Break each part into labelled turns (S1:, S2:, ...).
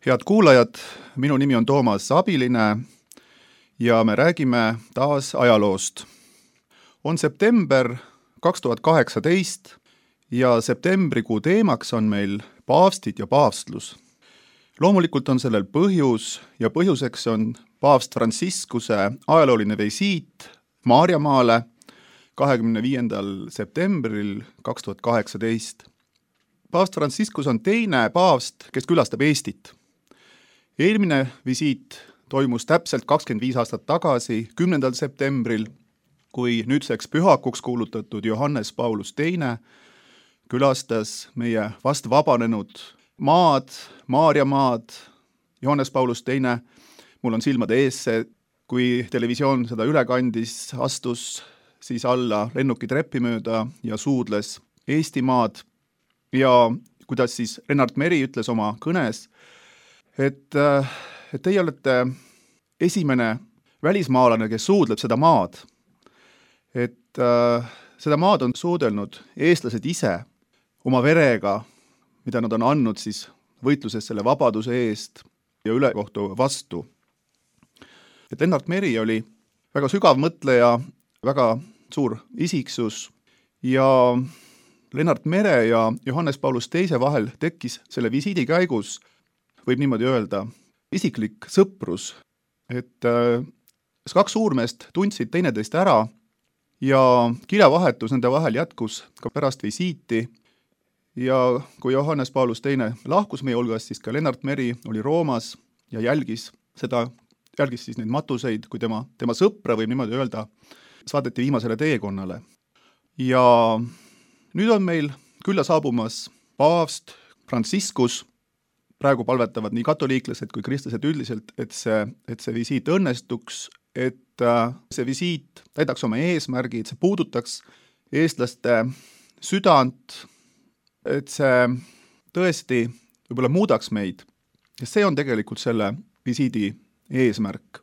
S1: Head kuulajad, minu nimi on Toomas Abiline ja me räägime taas ajaloost. On september 2018 ja septembrikuu teemaks on meil paavstid ja paavstlus. Loomulikult on sellel põhjus ja põhjuseks on paavst Franciscuse ajalooline visiit Maarjamaale 25. septembril 2018. Paavst Franciscus on teine paavst, kes külastab Eestit. Eelmine visiit toimus täpselt 25 aastat tagasi, 10. septembril, kui nüüdseks pühakuks kuulutatud Johannes Paulus II külastas meie vast vabanenud maad, Maarjamaad. Johannes Paulus II, mul on silmade ees see, kui televisioon seda üle kandis, astus siis alla lennukitrepi mööda ja suudles Eestimaad. Ja kuidas siis Lennart Meri ütles oma kõnes, et teie olete esimene välismaalane, kes suudleb seda maad. Et seda maad on suudelnud eestlased ise oma verega, mida nad on andnud siis võitluses selle vabaduse eest ja ülekohtu vastu. Et Lennart Meri oli väga sügav mõtleja, väga suur isiksus ja Lennart Mere ja Johannes Paulus II vahel tekkis selle visiidi käigus, võib niimoodi öelda, isiklik sõprus, et kaks suurmeest tundsid teineteist ära ja kirjavahetus nende vahel jätkus ka pärast visiiti. Ja kui Johannes Paulus II lahkus meie hulgast, siis ka Lennart Meri oli Roomas ja jälgis siis neid matuseid, kui tema sõpra, võib niimoodi öelda, saadeti viimasele teekonnale. Ja nüüd on meil külla saabumas paavst Franciscus. Praegu palvetavad nii katoliiklased kui kristlased üldiselt, et see visiit õnnestuks, et see visiit täidaks oma eesmärgi, et see puudutaks eestlaste südant, et see tõesti võib-olla muudaks meid. Ja see on tegelikult selle visiidi eesmärk.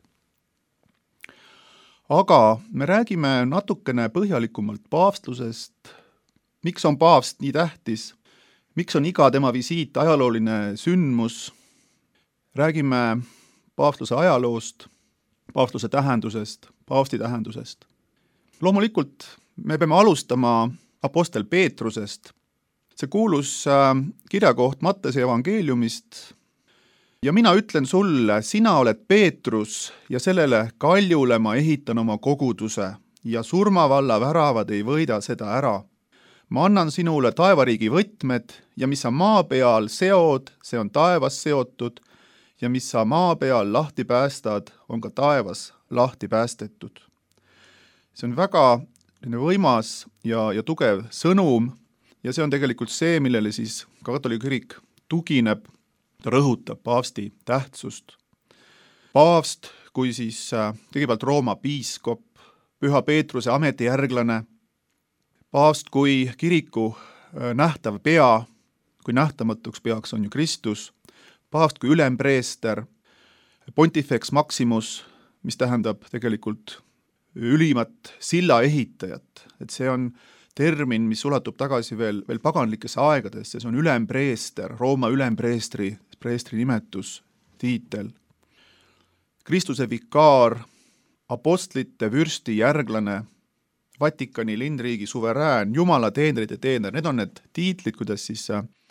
S1: Aga me räägime natukene põhjalikumalt paavstlusest. Miks on paavst nii tähtis? Miks on iga tema visiit ajalooline sündmus? Räägime paavstluse ajaloost, paavstluse tähendusest, paavsti tähendusest. Loomulikult me peame alustama apostel Peetrusest. See kuulus kirjakoht Mattese evangeeliumist. Ja mina ütlen sulle, sina oled Peetrus ja sellele kaljule ma ehitan oma koguduse ja surmavalla väravad ei võida seda ära. Ma annan sinule taevariigi võtmed ja mis sa maa peal seod, see on taevas seotud ja mis sa maa peal lahti päästad, on ka taevas lahti päästetud. See on väga võimas ja tugev sõnum ja see on tegelikult see, millele siis ka katoliku kirik tugineb. Ta rõhutab paavsti tähtsust. Paavst kui siis kõigepealt Rooma piiskop, Püha Peetruse ametijärglane, paavst kui kiriku nähtav pea, kui nähtamatuks peaks on ju Kristus, paavst kui ülempreester, Pontifex Maximus, mis tähendab tegelikult ülimat silla ehitajat, et see on termin, mis ulatub tagasi veel paganlikesse aegadesse, see on ülempreester, Rooma ülempreestri nimetus, tiitel. Kristuse vikaar, apostlite vürsti järglane, Vatikani lindriigi suverään, Jumala teenrite teener, need on need tiitlid, kuidas siis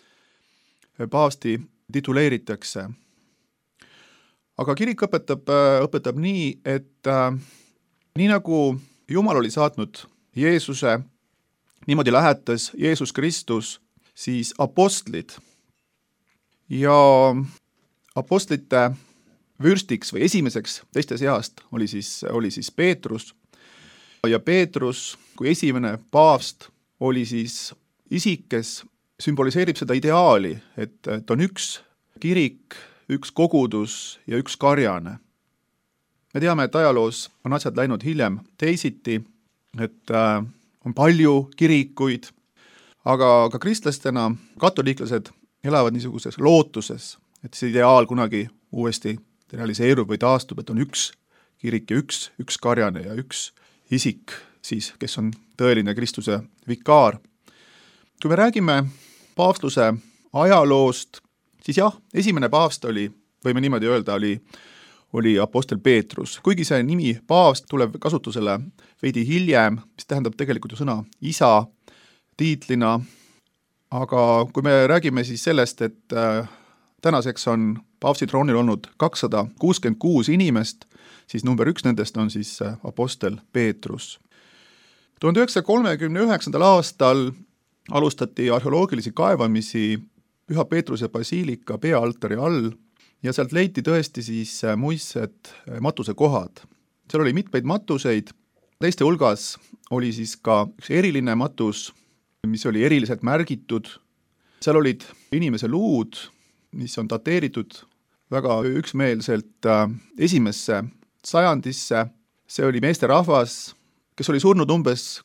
S1: paavsti tituleeritakse. Aga kirik õpetab nii, et nii nagu Jumal oli saatnud Jeesuse, niimoodi lähetas Jeesus Kristus siis apostlid ja apostlite vürstiks või esimeseks teiste seast oli siis Peetrus ja Peetrus kui esimene paavst oli siis isik, kes sümboliseerib seda ideaali, et on üks kirik, üks kogudus ja üks karjane. Me teame, et ajaloos on asjad läinud hiljem teisiti, et on palju kirikuid, aga ka kristlastena katoliiklased elavad niisuguses lootuses, et see ideaal kunagi uuesti realiseerub või taastub, et on üks kirik ja üks karjane ja üks isik siis, kes on tõeline Kristuse vikaar. Kui me räägime paavstuse ajaloost, siis jah, esimene paavst oli võime niimoodi öelda, oli apostel Peetrus. Kuigi see nimi paavst tuleb kasutusele veidi hiljem, mis tähendab tegelikult ju sõna isa tiitlina, aga kui me räägime siis sellest, et tänaseks on paavsti troonil olnud 266 inimest, siis number 1 nendest on siis apostel Peetrus. 1939. aastal alustati arheoloogilisi kaevamisi Püha Peetruse basiilika peaaltari all ja sealt leiti tõesti siis muistsed matusekohad. Seal oli mitmeid matuseid, teiste hulgas oli siis ka üks eriline matus, mis oli eriliselt märgitud. Seal olid inimese luud, mis on dateeritud väga üksmeelselt esimesse sajandisse. See oli meesterahvas, kes oli surnud umbes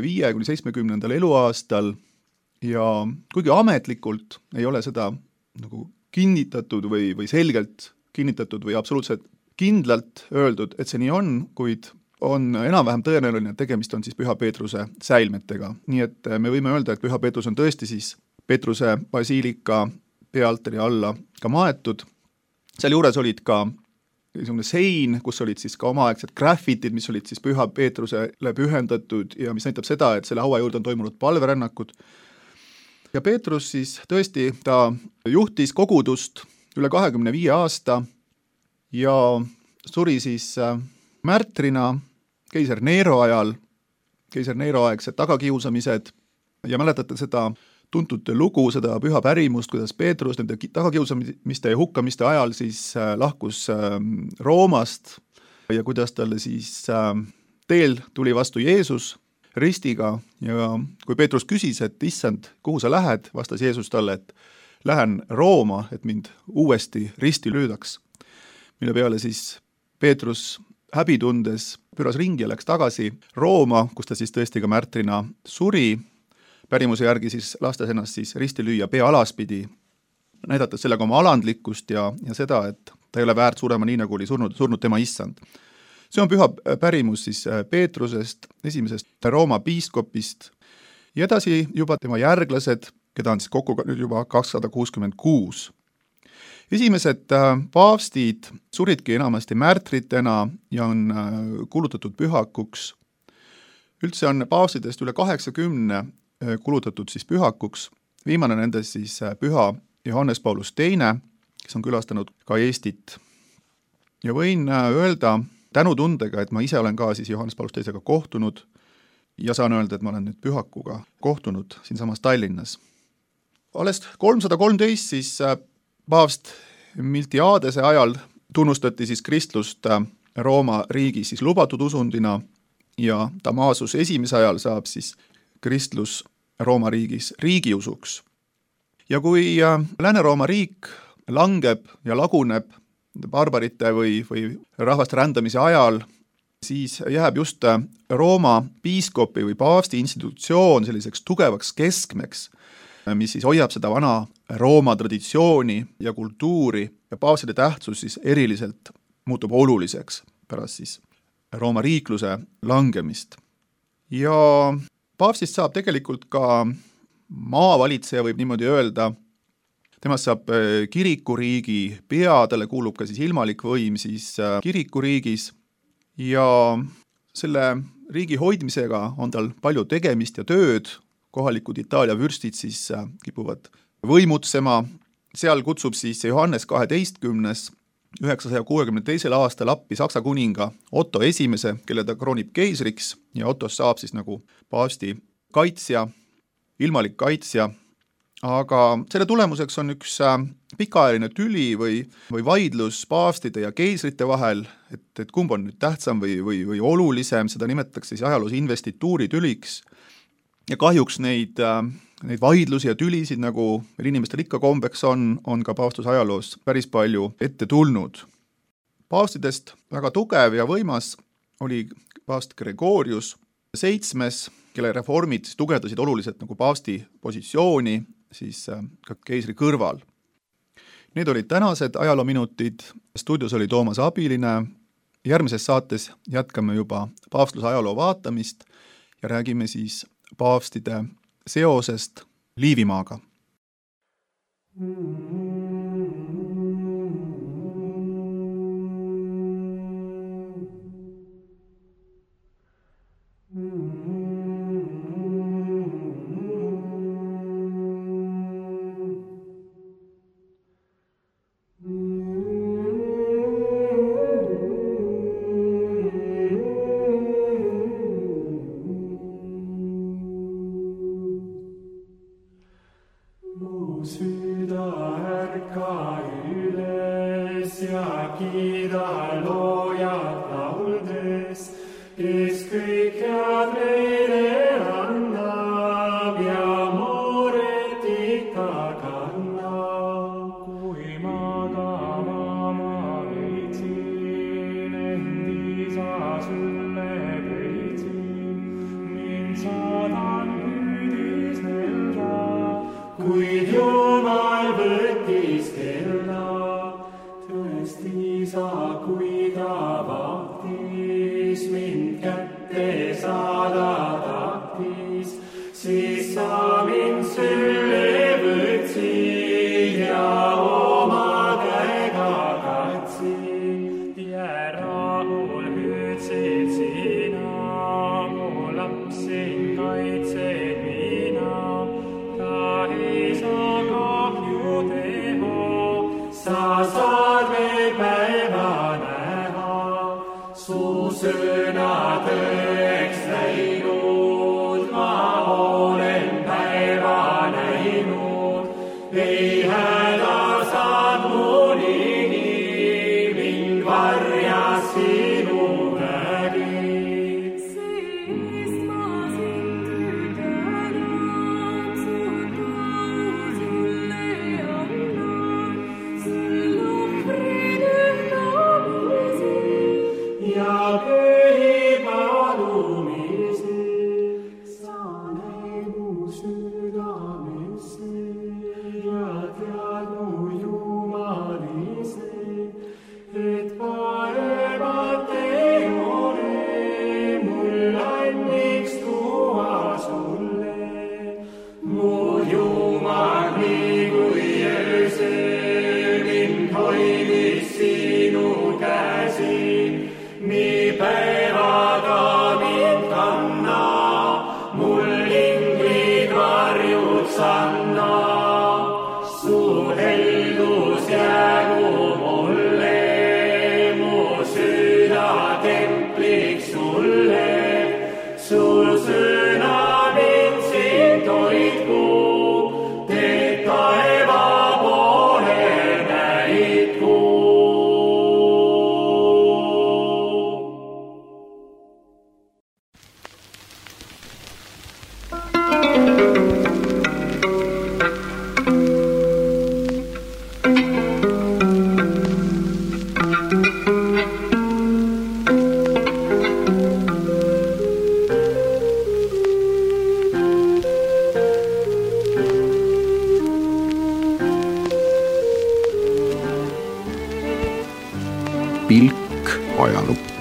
S1: 65–70 eluaastal ja kuigi ametlikult ei ole seda nagu kinnitatud või selgelt kinnitatud või absoluutselt kindlalt öeldud, et see nii on, kuid on enam-vähem tõenäoline, et tegemist on siis Püha Peetruse säilmetega. Nii et me võime öelda, et Püha Peetrus on tõesti siis Peetruse basiilika peaaltari alla ka maetud. Seal juures olid ka niisugune sein, kus olid siis ka omaaegsed graffitid, mis olid siis Püha Peetrusele pühendatud ja mis näitab seda, et selle haua juurde on toimunud palverännakud. Ja Peetrus siis tõesti, ta juhtis kogudust üle 25 aasta ja suri siis märtrina keiser Nero ajal, keiser Nero aegsed tagakiusamised ja mäletate seda tuntud lugu, seda püha pärimust, kuidas Peetrus nende tagakiusamiste ja hukkamiste ajal siis lahkus Roomast ja kuidas talle siis teel tuli vastu Jeesus ristiga ja kui Peetrus küsis, et issand, kuhu sa lähed, vastas Jeesus talle, et lähen Rooma, et mind uuesti risti lüüdaks. Mille peale siis Peetrus häbitundes püras ringi ja läks tagasi Rooma, kus ta siis tõesti ka märtrina suri. Pärimuse järgi siis lastes ennast siis risti lüüa pea alaspidi, näidates sellega oma alandlikkust ja seda, et ta ei ole väärt surema nii, nagu oli surnud tema issand. See on püha pärimus siis Peetrusest, esimesest Rooma piiskopist ja edasi juba tema järglased, keda on siis kokku nüüd juba 266. Esimesed paavstid suridki enamasti märtritena ja on kulutatud pühakuks. Üldse on paavstidest üle 80 kulutatud siis pühakuks. Viimane nendest siis püha Johannes Paulus II, kes on külastanud ka Eestit. Ja võin öelda tänutundega, et ma ise olen ka siis Johannes Paulus II-ga kohtunud ja saan öelda, et ma olen nüüd pühakuga kohtunud siinsamas Tallinnas. Alles 313 siis paavst Miltiadese ajal tunnustati siis kristlust Rooma riigis siis lubatud usundina ja Damasus esimese ajal saab siis kristlus Rooma riigis riigiusuks. Ja kui Lääne-Rooma riik langeb ja laguneb barbarite või rahvaste rändamise ajal, siis jääb just Rooma piiskopi või paavsti institutsioon selliseks tugevaks keskmeks, mis siis hoiab seda vana Rooma traditsiooni ja kultuuri ja paavstide tähtsus siis eriliselt muutub oluliseks pärast siis Rooma riikluse langemist. Ja paavstist saab tegelikult ka maavalitseja, võib niimoodi öelda. Temast saab kirikuriigi pea, talle kuulub ka siis ilmalik võim siis kirikuriigis ja selle riigi hoidmisega on tal palju tegemist ja tööd. Kohalikud Itaalia vürstid siis kipuvad võimutsema. Seal kutsub siis Johannes 12. 962. aastal appi Saksa kuninga Otto I, kelle ta kroonib keisriks ja Ottost saab siis nagu paavsti kaitsja, ilmalik kaitsja, aga selle tulemuseks on üks pikaajaline tüli või vaidlus paavstide ja keisrite vahel, et kumb on nüüd tähtsam või olulisem, seda nimetatakse siis ajaloos investituuri tüliks ja kahjuks neid vaidlusi ja tülisid, nagu meil inimestel ikka kombeks on ka paavstuse ajaloos päris palju ette tulnud. Paavstidest väga tugev ja võimas oli paavst Gregorius VII, kelle reformid tugevdasid oluliselt nagu paavsti positsiooni siis ka keisri kõrval. Need olid tänased ajaloominutid, stuudios oli Toomas Abiline, järgmises saates jätkame juba paavstluse ajaloo vaatamist ja räägime siis paavstide seosest Liivimaaga.
S2: kiida loojad lauldes, kes kõik head meile annab ja mooret ikka kannab. Kui magama ma leidsin, end isa sulle peitsin, mind saadan hüüdisnelda, kuid Jumal võttis kella. Tõesti sa, kui ta vahtis, mind kätte saada tahtis, siis sa mind sülle võtsid ja oma käega katsid. Ja rahul hüüdsid sina, mu lapsin kaitsed mina, ta ei saa kahju teha, sa saad veel päeva näha. Su sõna tõeks läinud, ma olen päeva näinud, ei häda saad mu ligi, mind varjas sinu vägid.
S3: Seest ma sind tänan, su tänu sulle annan, sul ohvrid ühtamisi
S2: ja pühi palumisi. Sa näed mu südamesse ja tead mu jumalise, et paremat ei ole mul anniks tuua sulle. Mu Jumal, nii kui öösel mind hoidis sinu käsi, nii päevaga mind kanna, mul inglid varjud sanna. Su heldus jäägu mulle, mu süda templiks sulle. Su sõna mind siin toitku, teed taeva poole näitku.
S1: Pilk ajalukku.